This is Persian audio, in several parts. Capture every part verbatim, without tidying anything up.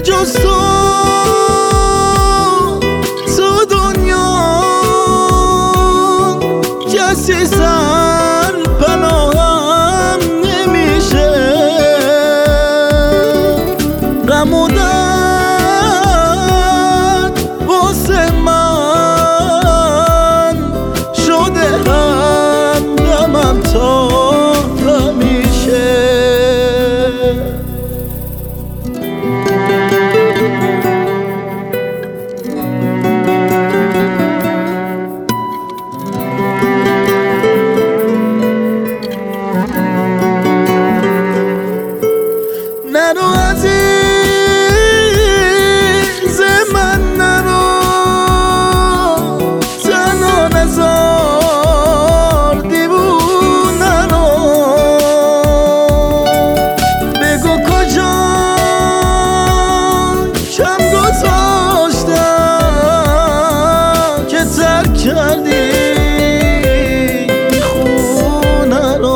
جز تو تو دنیا کسی سر پناهم نمیشه. غم و درد واسه من شده همدمم تا همیشه. نرو عزیز من نرو، تنها نزار دیوونه رو. بگو کجا کم گذاشتم که ترک کردی خونه رو.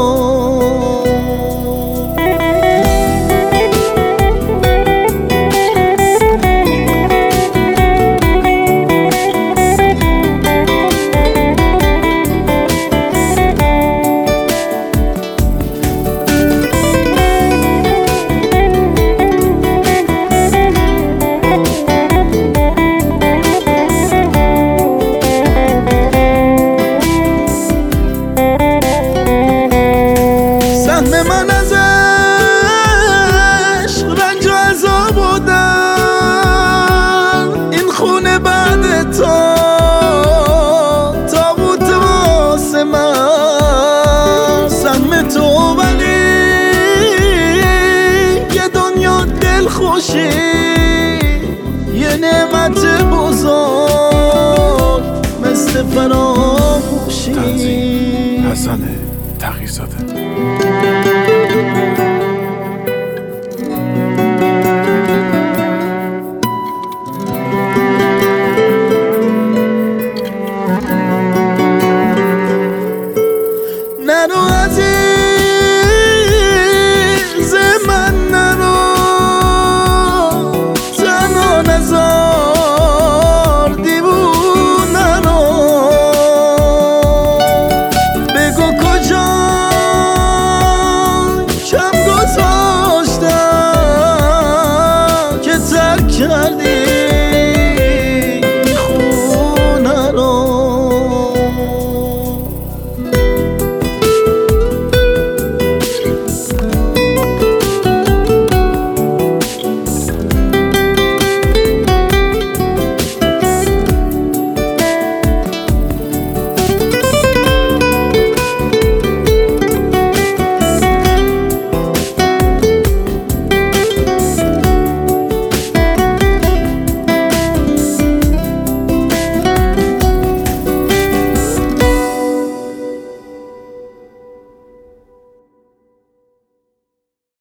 من ازش رنج و عذاب و درد، این خونه بعد تو تابوت واسه من. سهم تو ولی یه دنیا دلخوشی، یه نعمت بزرگ مثل فراموشی. تنظیم حسن تقی‌زاده.